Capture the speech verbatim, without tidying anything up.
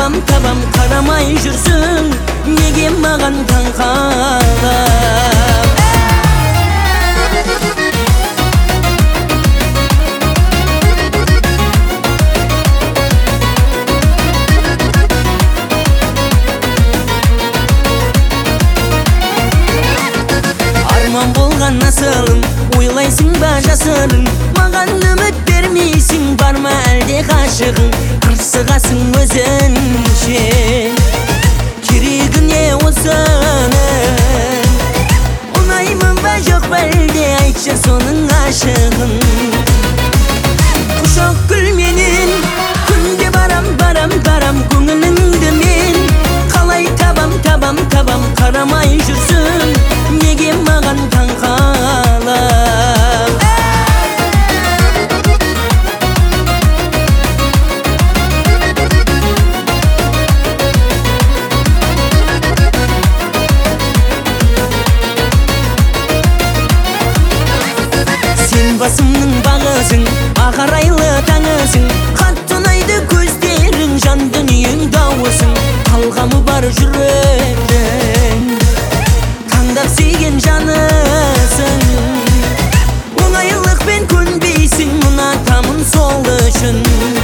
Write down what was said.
табам табам карамай жүрсүң, неге маған таң қалам? Арман болған насылым, ойлайсың ба жасырын? Маған үміт бермейсің, бар ма әлде ғашығың? Қырсығасың өзінше, керегі не осының? Ұнаймын ба жоқ па әлде, айтшы соның ашығын? Құшақ гүлменен күнде барам, барам, барам көңіліңді мен. Қалай табам, табам, табам қарамай жүрсің, неге маған таң қалам? Сен басымның бағысың, ағарайлы таңысың, қатты ұнайды көздерің, жан дүниең дауысың, талғамы бар жүрегің, таңдап сүйген жанысың. Оңайлықпен көнбейсің, ұнатамын сол үшін.